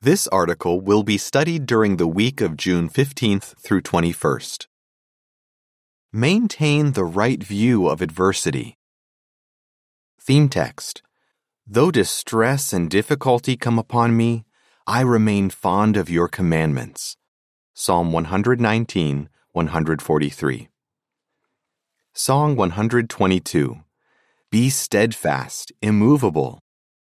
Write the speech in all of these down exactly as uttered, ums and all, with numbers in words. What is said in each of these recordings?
This article will be studied during the week of June fifteenth through twenty-first. Maintain the right view of adversity. Theme text. Though distress and difficulty come upon me, I remain fond of your commandments. Psalm one nineteen, one forty-three. Song one twenty-two. Be steadfast, immovable.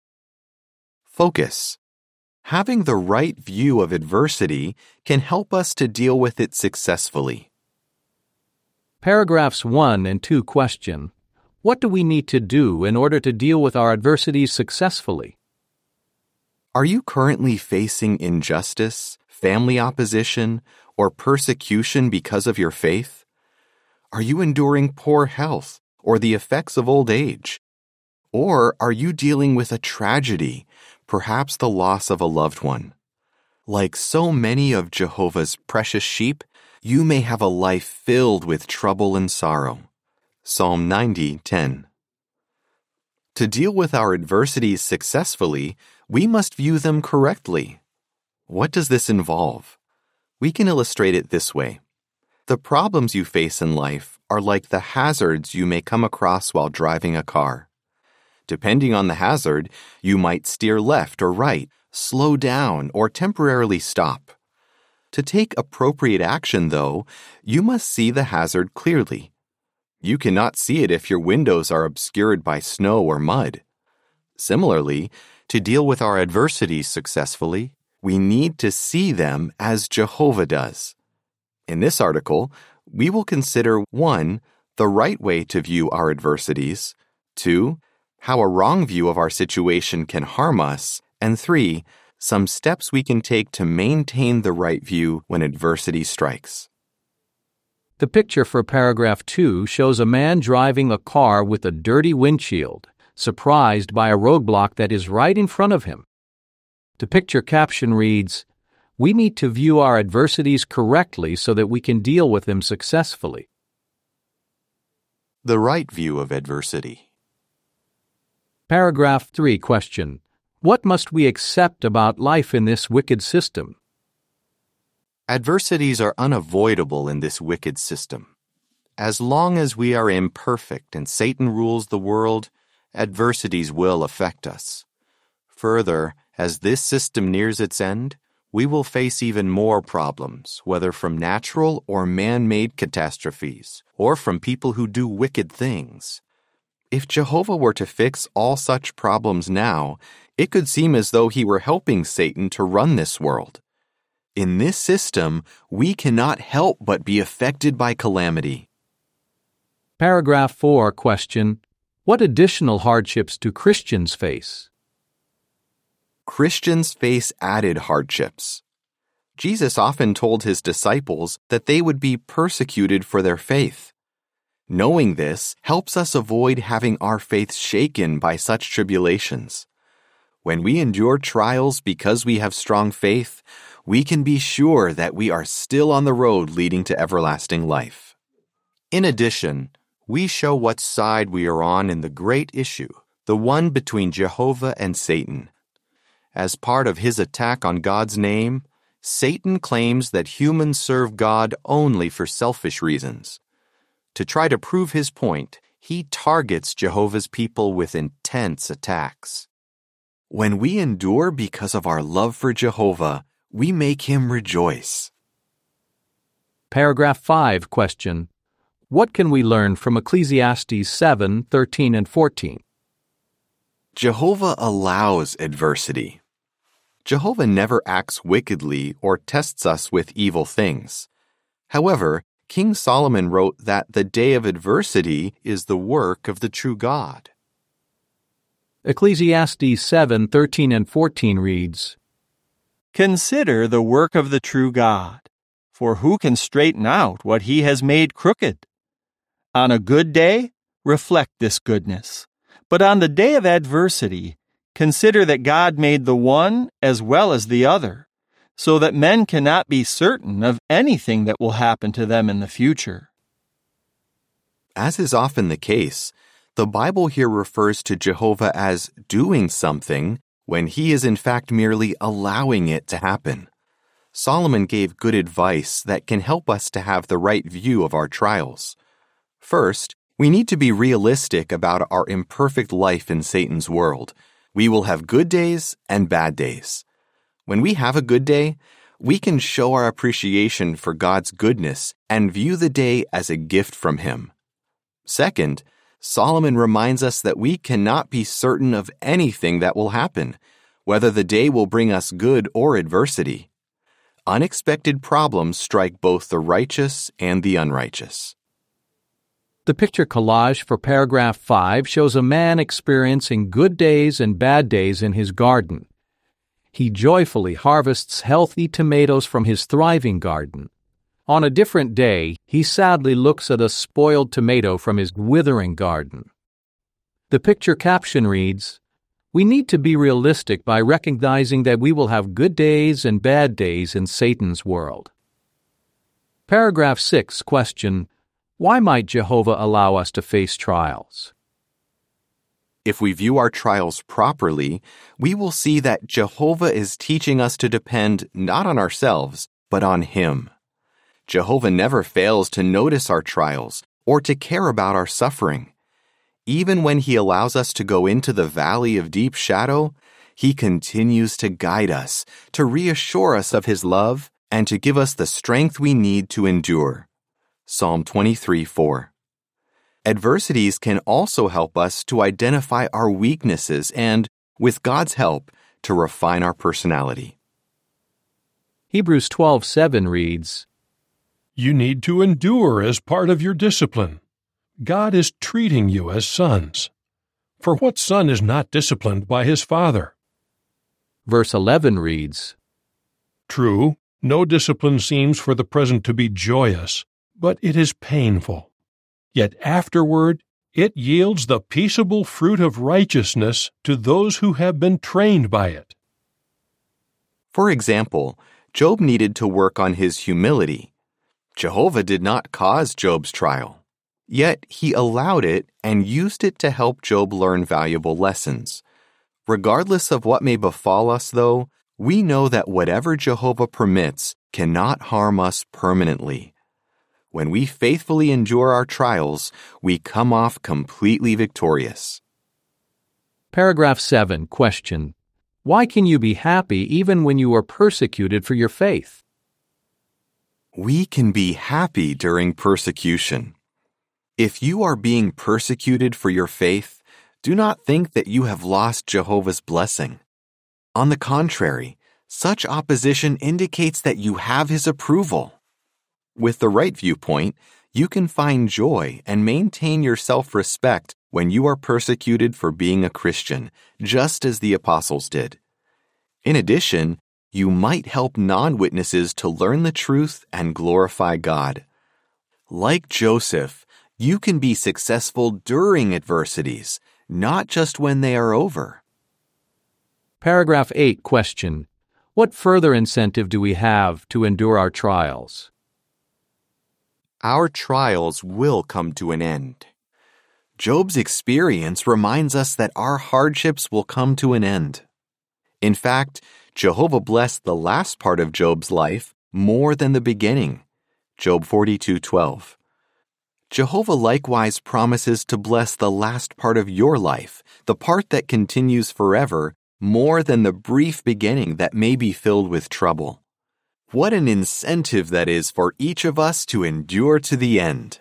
Focus. Having the right view of adversity can help us to deal with it successfully. Paragraphs one and two question, what do we need to do in order to deal with our adversities successfully? Are you currently facing injustice, family opposition, or persecution because of your faith? Are you enduring poor health or the effects of old age? Or are you dealing with a tragedy, perhaps the loss of a loved one? Like so many of Jehovah's precious sheep, you may have a life filled with trouble and sorrow. Psalm ninety, ten. To deal with our adversities successfully, we must view them correctly. What does this involve? We can illustrate it this way. The problems you face in life are like the hazards you may come across while driving a car. Depending on the hazard, you might steer left or right, slow down, or temporarily stop. To take appropriate action, though, you must see the hazard clearly. You cannot see it if your windows are obscured by snow or mud. Similarly, to deal with our adversities successfully, we need to see them as Jehovah does. In this article, we will consider one, the right way to view our adversities, two, how a wrong view of our situation can harm us, and three, some steps we can take to maintain the right view when adversity strikes. The picture for paragraph two shows a man driving a car with a dirty windshield, surprised by a roadblock that is right in front of him. The picture caption reads, "We need to view our adversities correctly so that we can deal with them successfully." The right view of adversity. Paragraph three question, what must we accept about life in this wicked system? Adversities are unavoidable in this wicked system. As long as we are imperfect and Satan rules the world, adversities will affect us. Further, as this system nears its end, we will face even more problems, whether from natural or man-made catastrophes, or from people who do wicked things. If Jehovah were to fix all such problems now, it could seem as though he were helping Satan to run this world. In this system, we cannot help but be affected by calamity. Paragraph four question, what additional hardships do Christians face? Christians face added hardships. Jesus often told his disciples that they would be persecuted for their faith. Knowing this helps us avoid having our faith shaken by such tribulations. When we endure trials because we have strong faith, we can be sure that we are still on the road leading to everlasting life. In addition, we show what side we are on in the great issue, the one between Jehovah and Satan. As part of his attack on God's name, Satan claims that humans serve God only for selfish reasons. To try to prove his point, he targets Jehovah's people with intense attacks. When we endure because of our love for Jehovah, we make him rejoice. Paragraph five question, what can we learn from Ecclesiastes seven, thirteen, and fourteen? Jehovah allows adversity. Jehovah never acts wickedly or tests us with evil things. However, King Solomon wrote that the day of adversity is the work of the true God. Ecclesiastes seven, thirteen, and fourteen reads, Consider the work of the true God, for who can straighten out what he has made crooked? On a good day, reflect this goodness, but on the day of adversity, consider that God made the one as well as the other, so that men cannot be certain of anything that will happen to them in the future. As is often the case, the Bible here refers to Jehovah as doing something when he is in fact merely allowing it to happen. Solomon gave good advice that can help us to have the right view of our trials. First, we need to be realistic about our imperfect life in Satan's world. We will have good days and bad days. When we have a good day, we can show our appreciation for God's goodness and view the day as a gift from Him. Second, Solomon reminds us that we cannot be certain of anything that will happen, whether the day will bring us good or adversity. Unexpected problems strike both the righteous and the unrighteous. The picture collage for paragraph five shows a man experiencing good days and bad days in his garden. He joyfully harvests healthy tomatoes from his thriving garden. On a different day, he sadly looks at a spoiled tomato from his withering garden. The picture caption reads, "We need to be realistic by recognizing that we will have good days and bad days in Satan's world." Paragraph six, question, why might Jehovah allow us to face trials? If we view our trials properly, we will see that Jehovah is teaching us to depend not on ourselves, but on Him. Jehovah never fails to notice our trials or to care about our suffering. Even when He allows us to go into the valley of deep shadow, He continues to guide us, to reassure us of His love, and to give us the strength we need to endure. Psalm twenty-three four. Adversities can also help us to identify our weaknesses and, with God's help, to refine our personality. Hebrews twelve seven reads, You need to endure as part of your discipline. God is treating you as sons. For what son is not disciplined by his father? Verse eleven reads, True, no discipline seems for the present to be joyous, but it is painful. Yet afterward it yields the peaceable fruit of righteousness to those who have been trained by it. For example, Job needed to work on his humility. Jehovah did not cause Job's trial, yet He allowed it and used it to help Job learn valuable lessons. Regardless of what may befall us, though, we know that whatever Jehovah permits cannot harm us permanently. When we faithfully endure our trials, we come off completely victorious. Paragraph seven, question, why can you be happy even when you are persecuted for your faith? We can be happy during persecution. If you are being persecuted for your faith, do not think that you have lost Jehovah's blessing. On the contrary, such opposition indicates that you have His approval. With the right viewpoint, you can find joy and maintain your self-respect when you are persecuted for being a Christian, just as the apostles did. In addition, you might help non-witnesses to learn the truth and glorify God. Like Joseph, you can be successful during adversities, not just when they are over. Paragraph eight, question, what further incentive do we have to endure our trials? Our trials will come to an end. Job's experience reminds us that our hardships will come to an end. In fact, Jehovah blessed the last part of Job's life more than the beginning. Job forty-two twelve. Jehovah likewise promises to bless the last part of your life, the part that continues forever, more than the brief beginning that may be filled with trouble. What an incentive that is for each of us to endure to the end.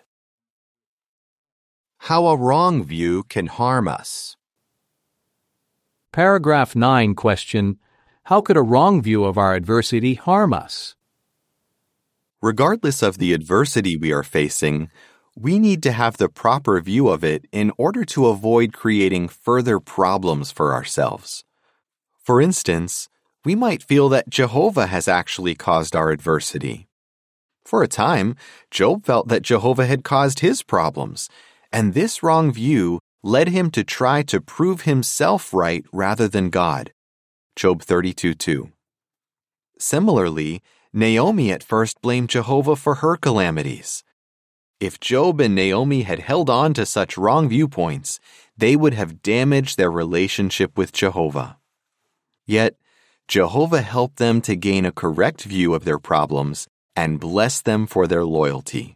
How a wrong view can harm us. Paragraph nine, question, how could a wrong view of our adversity harm us? Regardless of the adversity we are facing, we need to have the proper view of it in order to avoid creating further problems for ourselves. For instance, we might feel that Jehovah has actually caused our adversity. For a time, Job felt that Jehovah had caused his problems, and this wrong view led him to try to prove himself right rather than God. Job thirty-two two. Similarly, Naomi at first blamed Jehovah for her calamities. If Job and Naomi had held on to such wrong viewpoints, they would have damaged their relationship with Jehovah. Yet, Jehovah helped them to gain a correct view of their problems and blessed them for their loyalty.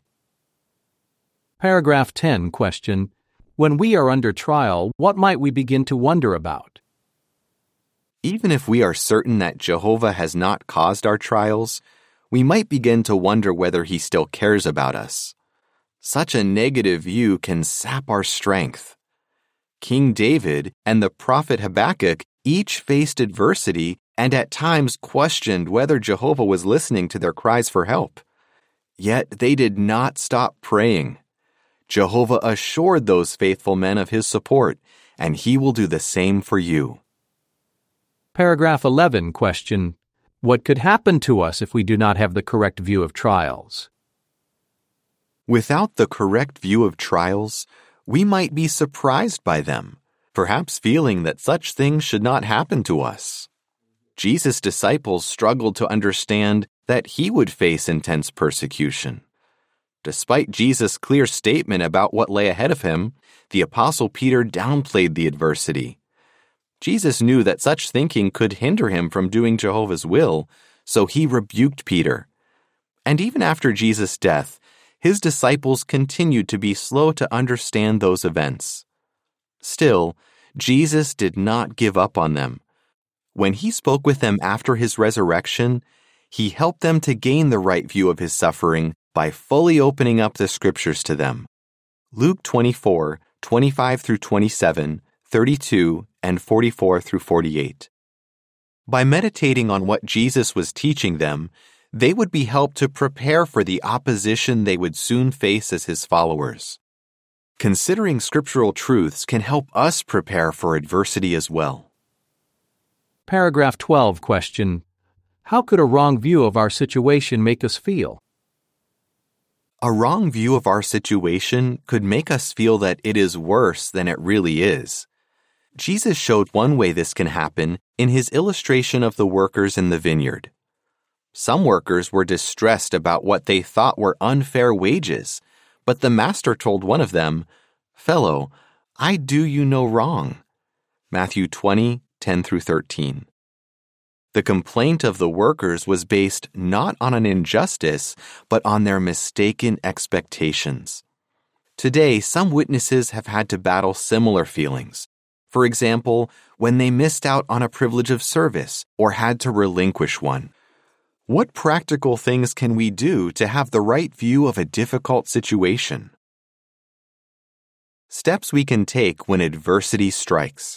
Paragraph ten question. When we are under trial, what might we begin to wonder about? Even if we are certain that Jehovah has not caused our trials, we might begin to wonder whether he still cares about us. Such a negative view can sap our strength. King David and the prophet Habakkuk each faced adversity and at times questioned whether Jehovah was listening to their cries for help. Yet they did not stop praying. Jehovah assured those faithful men of his support, and he will do the same for you. Paragraph eleven question. What could happen to us if we do not have the correct view of trials? Without the correct view of trials, we might be surprised by them, perhaps feeling that such things should not happen to us. Jesus' disciples struggled to understand that he would face intense persecution. Despite Jesus' clear statement about what lay ahead of him, the Apostle Peter downplayed the adversity. Jesus knew that such thinking could hinder him from doing Jehovah's will, so he rebuked Peter. And even after Jesus' death, his disciples continued to be slow to understand those events. Still, Jesus did not give up on them. When he spoke with them after his resurrection, he helped them to gain the right view of his suffering by fully opening up the scriptures to them. Luke twenty-four, twenty-five through twenty-seven, thirty-two, and forty-four through forty-eight. By meditating on what Jesus was teaching them, they would be helped to prepare for the opposition they would soon face as his followers. Considering scriptural truths can help us prepare for adversity as well. Paragraph twelve question. How could a wrong view of our situation make us feel? A wrong view of our situation could make us feel that it is worse than it really is. Jesus showed one way this can happen in his illustration of the workers in the vineyard. Some workers were distressed about what they thought were unfair wages, but the master told one of them, "Fellow, I do you no wrong." Matthew twenty, ten through thirteen. The complaint of the workers was based not on an injustice, but on their mistaken expectations. Today, some witnesses have had to battle similar feelings. For example, when they missed out on a privilege of service or had to relinquish one. What practical things can we do to have the right view of a difficult situation? Steps we can take when adversity strikes.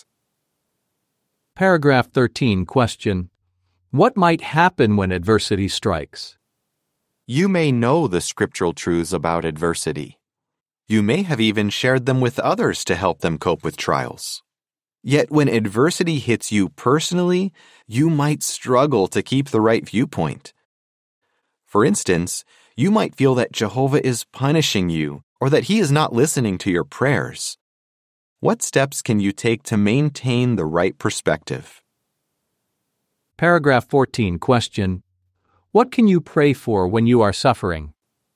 Paragraph thirteen question. What might happen when adversity strikes? You may know the scriptural truths about adversity. You may have even shared them with others to help them cope with trials. Yet when adversity hits you personally, you might struggle to keep the right viewpoint. For instance, you might feel that Jehovah is punishing you or that he is not listening to your prayers. What steps can you take to maintain the right perspective? Paragraph fourteen question. What can you pray for when you are suffering?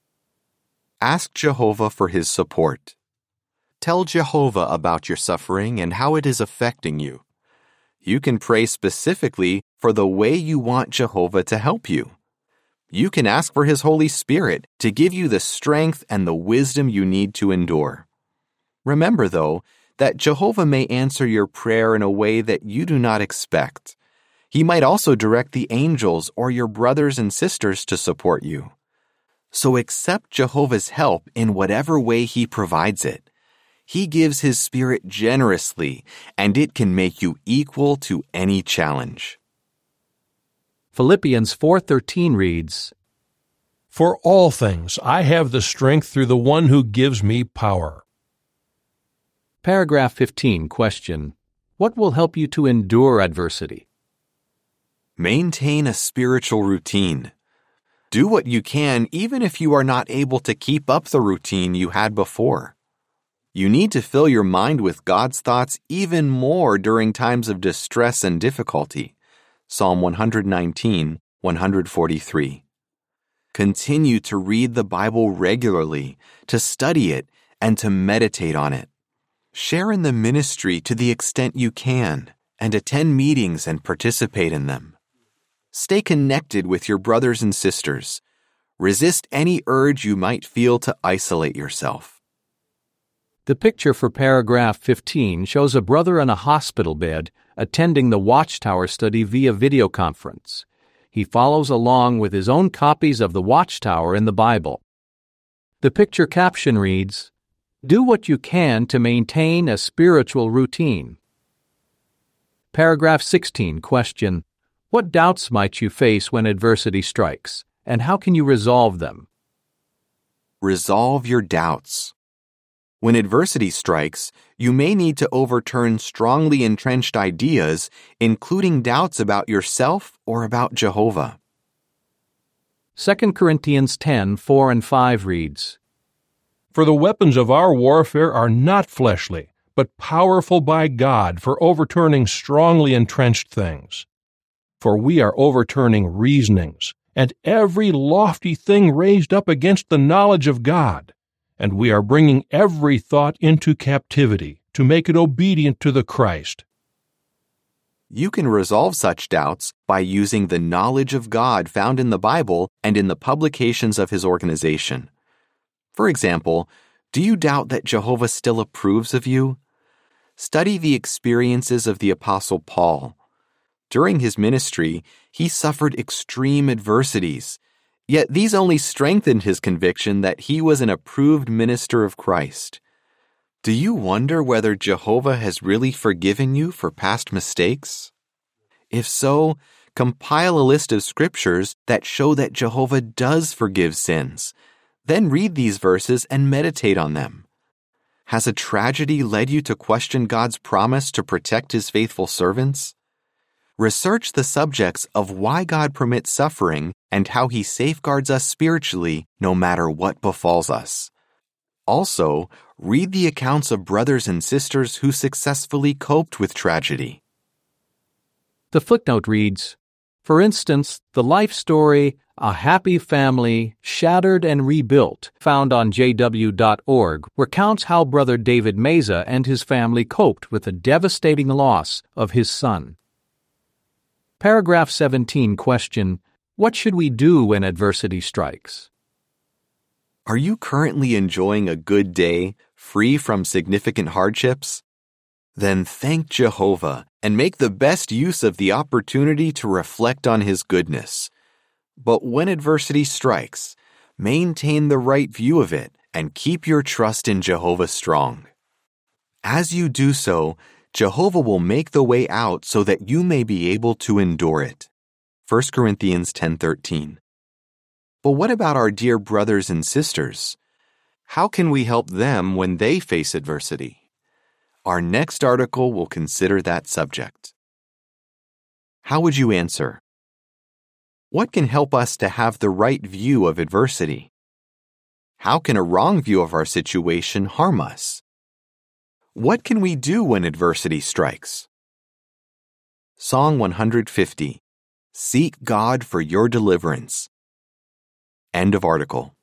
Ask Jehovah for his support. Tell Jehovah about your suffering and how it is affecting you. You can pray specifically for the way you want Jehovah to help you. You can ask for his Holy Spirit to give you the strength and the wisdom you need to endure. Remember, though, that Jehovah may answer your prayer in a way that you do not expect. He might also direct the angels or your brothers and sisters to support you. So accept Jehovah's help in whatever way he provides it. He gives his Spirit generously, and it can make you equal to any challenge. Philippians four thirteen reads, For all things I have the strength through the one who gives me power. Paragraph fifteen question. What will help you to endure adversity? Maintain a spiritual routine. Do what you can even if you are not able to keep up the routine you had before. You need to fill your mind with God's thoughts even more during times of distress and difficulty. Psalm one nineteen, one forty-three. Continue to read the Bible regularly, to study it, and to meditate on it. Share in the ministry to the extent you can, and attend meetings and participate in them. Stay connected with your brothers and sisters. Resist any urge you might feel to isolate yourself. The picture for paragraph fifteen shows a brother in a hospital bed attending the Watchtower study via video conference. He follows along with his own copies of the Watchtower in the Bible. The picture caption reads, "Do what you can to maintain a spiritual routine." Paragraph sixteen, question: What doubts might you face when adversity strikes, and how can you resolve them? Resolve your doubts. When adversity strikes, you may need to overturn strongly entrenched ideas, including doubts about yourself or about Jehovah. Second Corinthians ten, four and five reads, For the weapons of our warfare are not fleshly, but powerful by God for overturning strongly entrenched things. For we are overturning reasonings, and every lofty thing raised up against the knowledge of God, and we are bringing every thought into captivity to make it obedient to the Christ. You can resolve such doubts by using the knowledge of God found in the Bible and in the publications of His organization. For example, do you doubt that Jehovah still approves of you? Study the experiences of the Apostle Paul. During his ministry, he suffered extreme adversities, yet these only strengthened his conviction that he was an approved minister of Christ. Do you wonder whether Jehovah has really forgiven you for past mistakes? If so, compile a list of scriptures that show that Jehovah does forgive sins. Then read these verses and meditate on them. Has a tragedy led you to question God's promise to protect His faithful servants? Research the subjects of why God permits suffering and how He safeguards us spiritually no matter what befalls us. Also, read the accounts of brothers and sisters who successfully coped with tragedy. The footnote reads, For instance, the life story, A Happy Family, Shattered and Rebuilt, found on j w dot org, recounts how Brother David Meza and his family coped with the devastating loss of his son. Paragraph seventeen, question: What should we do when adversity strikes? Are you currently enjoying a good day, free from significant hardships? Then thank Jehovah and make the best use of the opportunity to reflect on His goodness. But when adversity strikes, maintain the right view of it and keep your trust in Jehovah strong. As you do so, Jehovah will make the way out so that you may be able to endure it. First Corinthians ten thirteen. But what about our dear brothers and sisters? How can we help them when they face adversity? Our next article will consider that subject. How would you answer? What can help us to have the right view of adversity? How can a wrong view of our situation harm us? What can we do when adversity strikes? Song one hundred fifty. Seek God for your deliverance. End of article.